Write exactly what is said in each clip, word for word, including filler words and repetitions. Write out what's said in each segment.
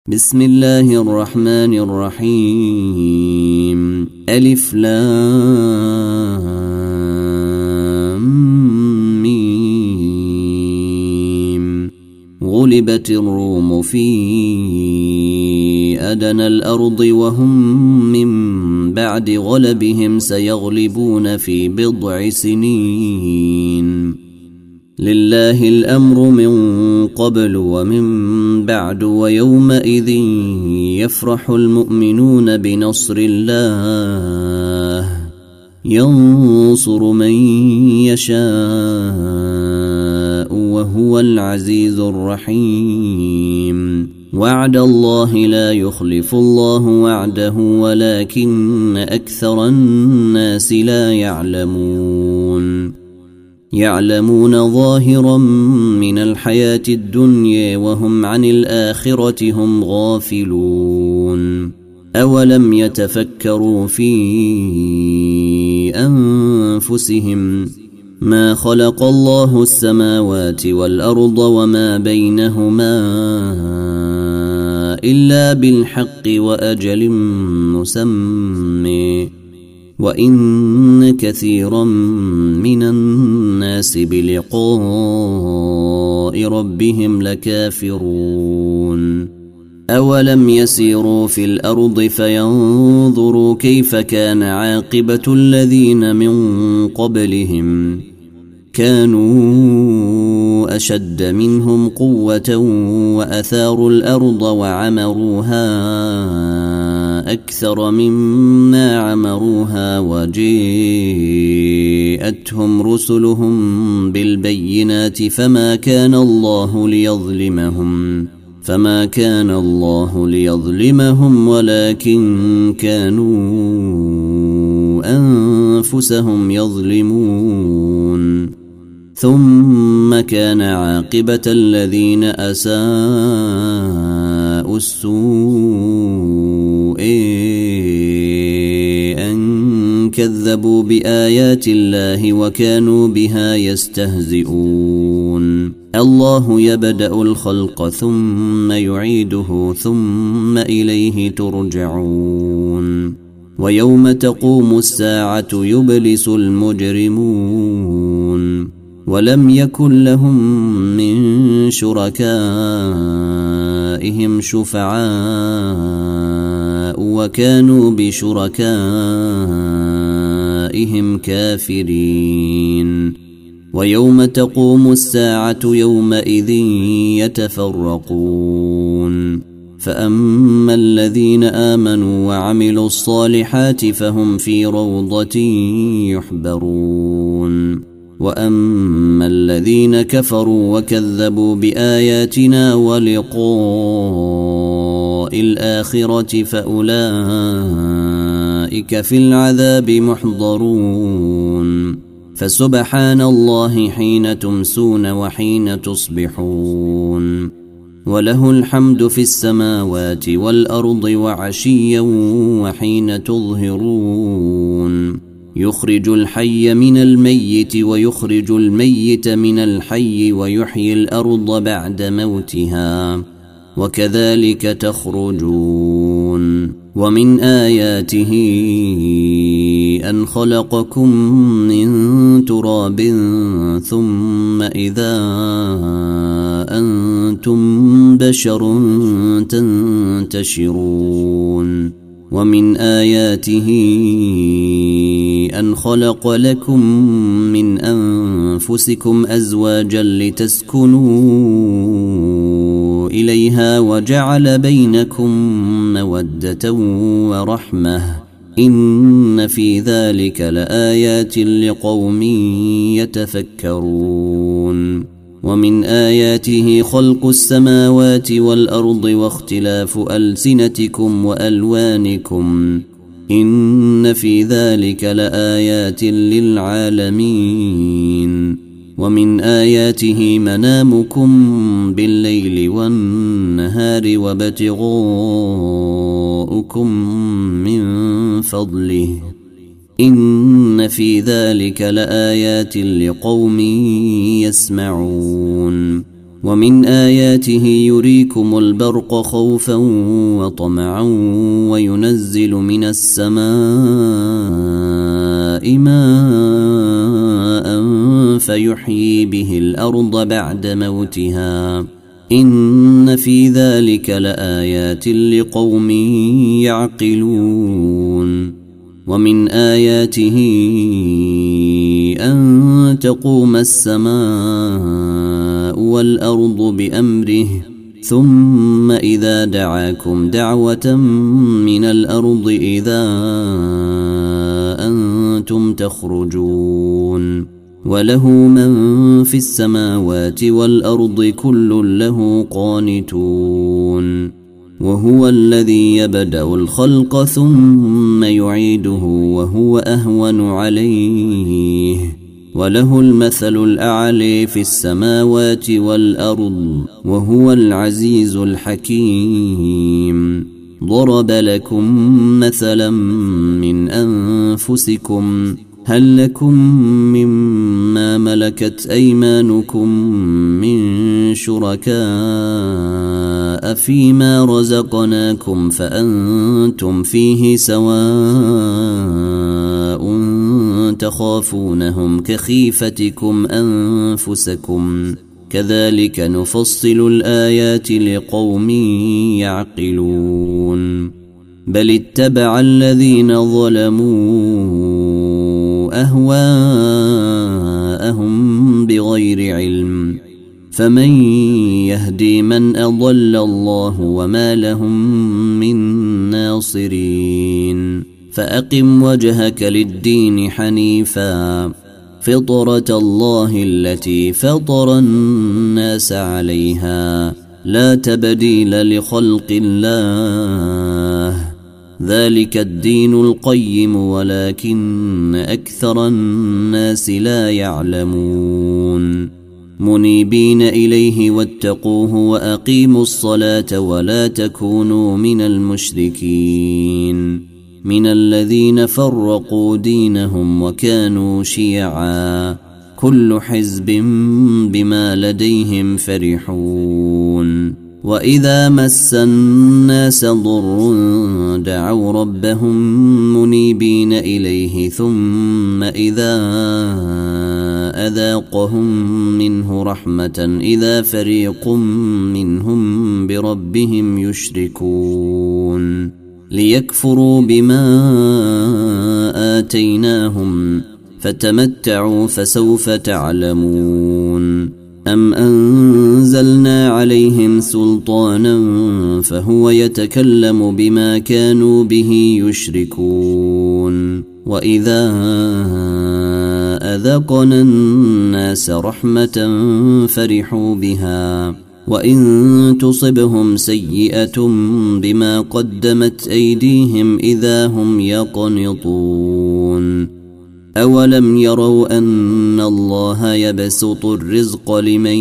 بسم الله الرحمن الرحيم. ألف لام ميم. غلبت الروم في أدنى الأرض وهم من بعد غلبهم سيغلبون في بضع سنين. لله الأمر من قبل ومن بعد ويومئذ يفرح المؤمنون بنصر الله ينصر من يشاء وهو العزيز الرحيم. وعد الله لا يخلف الله وعده ولكن أكثر الناس لا يعلمون. يعلمون ظاهرا من الحياة الدنيا وهم عن الآخرة هم غافلون. أولم يتفكروا في أنفسهم ما خلق الله السماوات والأرض وما بينهما إلا بالحق وأجل مسمى وإن كثيرا من الناس بلقاء ربهم لكافرون. أولم يسيروا في الأرض فينظروا كيف كان عاقبة الذين من قبلهم كانوا أشد منهم قوة وأثاروا الأرض وعمروها أكثر مما عمروها وجاءتهم رسلهم بالبينات فما كان الله ليظلمهم فما كان الله ليظلمهم ولكن كانوا أنفسهم يظلمون. ثم كان عاقبة الذين أساءوا السوء أن كذبوا بآيات الله وكانوا بها يستهزئون. الله يبدأ الخلق ثم يعيده ثم إليه ترجعون. ويوم تقوم الساعة يبلس المجرمون ولم يكن لهم من شركائهم شفعاء وكانوا بشركائهم كافرين. ويوم تقوم الساعة يومئذ يتفرقون فأما الذين آمنوا وعملوا الصالحات فهم في روضة يحبرون وأما الذين كفروا وكذبوا بآياتنا ولقاء الآخرة فأولئك في العذاب محضرون. فسبحان الله حين تمسون وحين تصبحون وله الحمد في السماوات والأرض وعشيا وحين تظهرون. يخرج الحي من الميت ويخرج الميت من الحي ويحيي الأرض بعد موتها وكذلك تخرجون. ومن آياته أن خلقكم من تراب ثم إذا أنتم بشر تنتشرون. ومن آياته أن خلق لكم من أنفسكم أزواجا لتسكنوا إليها وجعل بينكم مودة ورحمة إن في ذلك لآيات لقوم يتفكرون. ومن آياته خلق السماوات والأرض واختلاف ألسنتكم وألوانكم إن في ذلك لآيات للعالمين. ومن آياته منامكم بالليل والنهار وابتغاؤكم من فضله إن في ذلك لآيات لقوم يسمعون. ومن آياته يريكم البرق خوفا وطمعا وينزل من السماء ماء فيحيي به الأرض بعد موتها إن في ذلك لآيات لقوم يعقلون ومن آياته أن تقوم السماء والأرض بأمره ثم إذا دعاكم دعوة من الأرض إذا أنتم تخرجون وله من في السماوات والأرض كل له قانتون وهو الذي يبدأ الخلق ثم يعيده وهو أهون عليه وله المثل الأعلى في السماوات والأرض وهو العزيز الحكيم ضرب لكم مثلا من أنفسكم هل لكم مما ملكت أيمانكم من شركاء فيما رزقناكم فأنتم فيه سواء تخافونهم كخيفتكم أنفسكم كذلك نفصل الآيات لقوم يعقلون بل اتبع الذين ظلموا أهواءهم بغير علم فمن يهدي من أضل الله وما لهم من ناصرين فأقم وجهك للدين حنيفا فطرة الله التي فطر الناس عليها لا تبديل لخلق الله ذلك الدين القيم ولكن أكثر الناس لا يعلمون منيبين إليه واتقوه وأقيموا الصلاة ولا تكونوا من المشركين من الذين فرقوا دينهم وكانوا شيعا كل حزب بما لديهم فرحون وإذا مس الناس ضر دعوا ربهم منيبين إليه ثم إذا أذاقهم منه رحمة إذا فريق منهم بربهم يشركون ليكفروا بما آتيناهم فتمتعوا فسوف تعلمون أم أنزلنا عليهم سلطانا فهو يتكلم بما كانوا به يشركون وإذا أذقنا الناس رحمة فرحوا بها وإن تصبهم سيئة بما قدمت أيديهم إذا هم يقنطون أولم يروا أن الله يبسط الرزق لمن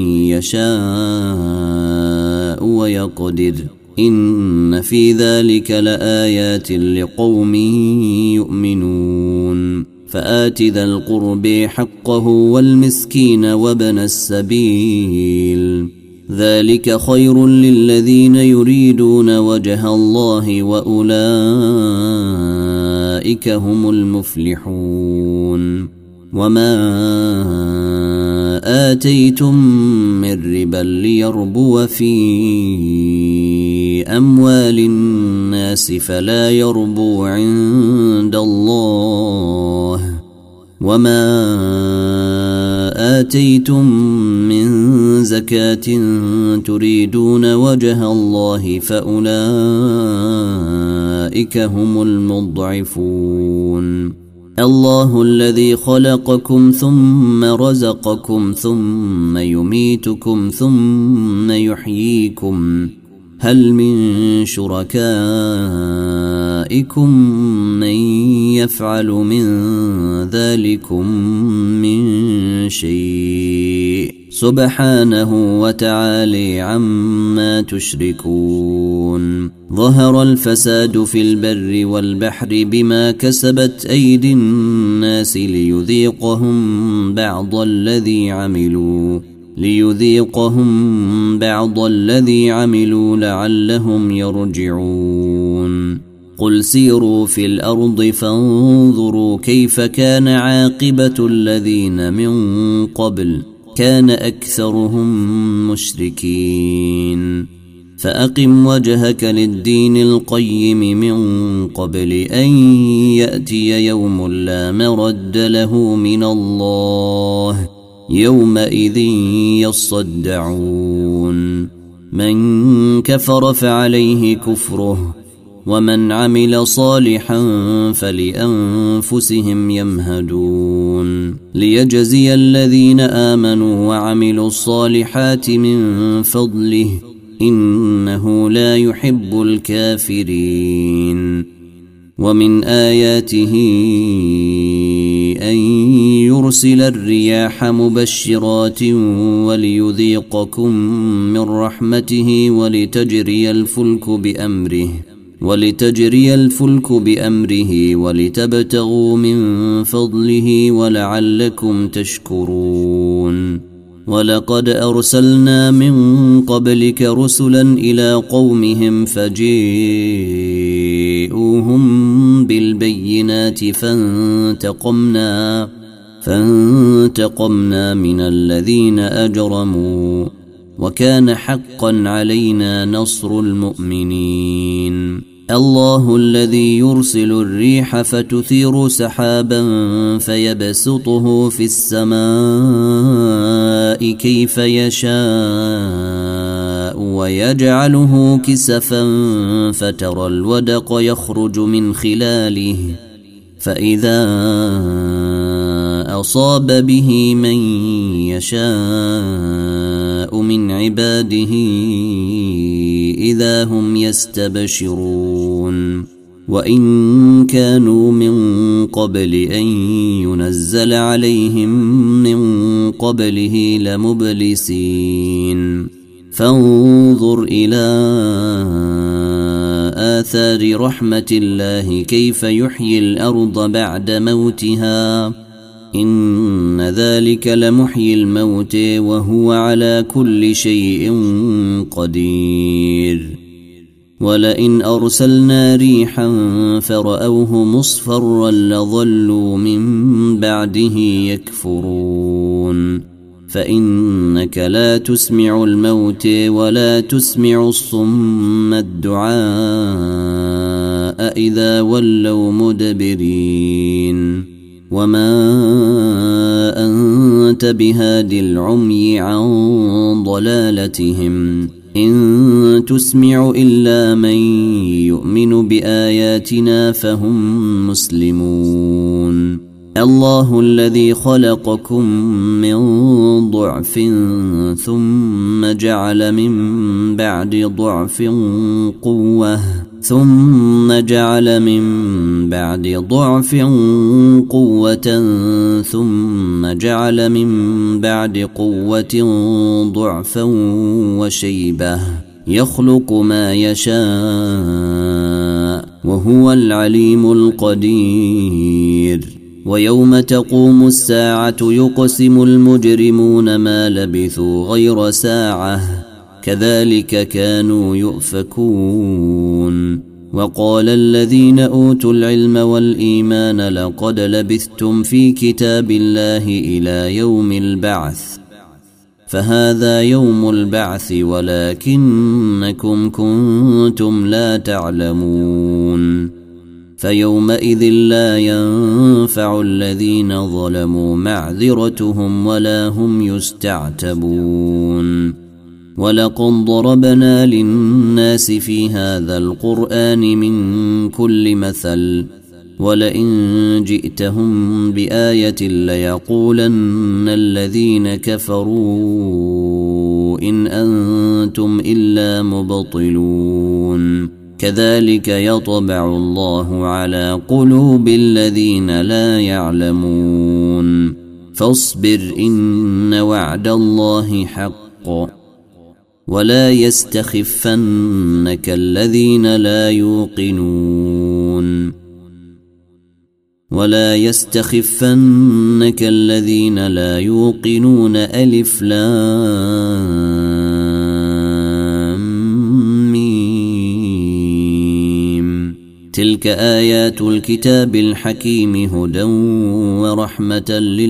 يشاء ويقدر إن في ذلك لآيات لقوم يؤمنون فآت ذا القرب حقه والمسكين وابن السبيل ذلك خير للذين يريدون وجه الله وأولئك هم المفلحون وما آتيتم من ربا ليربو في أموال الناس فلا يربو عند الله وما آتيتم من زكاة تريدون وجه الله فأولئك هم المضعفون الله الذي خلقكم ثم رزقكم ثم يميتكم ثم يحييكم هل من شركائكم من يفعل من ذلكم من شيء سبحانه وتعالى عما تشركون ظهر الفساد في البر والبحر بما كسبت أيدي الناس ليذيقهم بعض الذي عملوا ليذيقهم بعض الذي عملوا لعلهم يرجعون قل سيروا في الأرض فانظروا كيف كان عاقبة الذين من قبل كان أكثرهم مشركين فأقم وجهك للدين القيم من قبل أن يأتي يوم لا مرد له من الله يومئذ يصدعون من كفر فعليه كفره ومن عمل صالحا فلأنفسهم يمهدون ليجزي الذين آمنوا وعملوا الصالحات من فضله إنه لا يحب الكافرين ومن آياته أن يرسل الرياح مبشرات وليذيقكم من رحمته ولتجري الفلك بأمره ولتجري الفلك بأمره ولتبتغوا من فضله ولعلكم تشكرون ولقد أرسلنا من قبلك رسلا إلى قومهم فجيءوهم بالبينات فانتقمنا فانتقمنا من الذين أجرموا وكان حقا علينا نصر المؤمنين الله الذي يرسل الريح فتثير سحابا فيبسطه في السماء كيف يشاء ويجعله كسفا فترى الودق يخرج من خلاله فإذا أصاب به من يشاء من عباده إذا هم يستبشرون وإن كانوا من قبل أن ينزل عليهم من قبله لمبلسين فانظر إلى آثار رحمة الله كيف يحيي الأرض بعد موتها إن ذلك لمحيي الموت وهو على كل شيء قدير ولئن أرسلنا ريحا فرأوه مصفرا لظلوا من بعده يكفرون فإنك لا تسمع الموت ولا تسمع الصم الدعاء إذا ولوا مدبرين وما أنت بهاد العمي عن ضلالتهم إن تسمع إلا من يؤمن بآياتنا فهم مسلمون الله الذي خلقكم من ضعف ثم جعل من بعد ضعف قوة ثم جعل من بعد ضعف قوة ثم جعل من بعد قوة ضعفا وشيبة يخلق ما يشاء وهو العليم القدير ويوم تقوم الساعة يقسم المجرمون ما لبثوا غير ساعة كذلك كانوا يؤفكون وقال الذين أوتوا العلم والإيمان لقد لبثتم في كتاب الله إلى يوم البعث فهذا يوم البعث ولكنكم كنتم لا تعلمون فيومئذ لا ينفع الذين ظلموا معذرتهم ولا هم يستعتبون ولقد ضربنا للناس في هذا القرآن من كل مثل ولئن جئتهم بآية ليقولن الذين كفروا إن أنتم إلا مبطلون كذلك يطبع الله على قلوب الذين لا يعلمون فاصبر إن وعد الله حق ولا يستخفنك الذين لا يوقنون ولا يستخفنك الذين لا يوقنون ألف لام ميم تلك آيات الكتاب الحكيم هدى ورحمة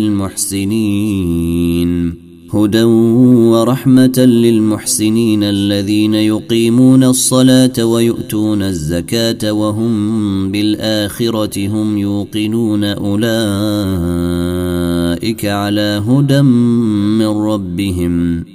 للمحسنين هدى ورحمة للمحسنين الذين يقيمون الصلاة ويؤتون الزكاة وهم بالآخرة هم يوقنون أولئك على هدى من ربهم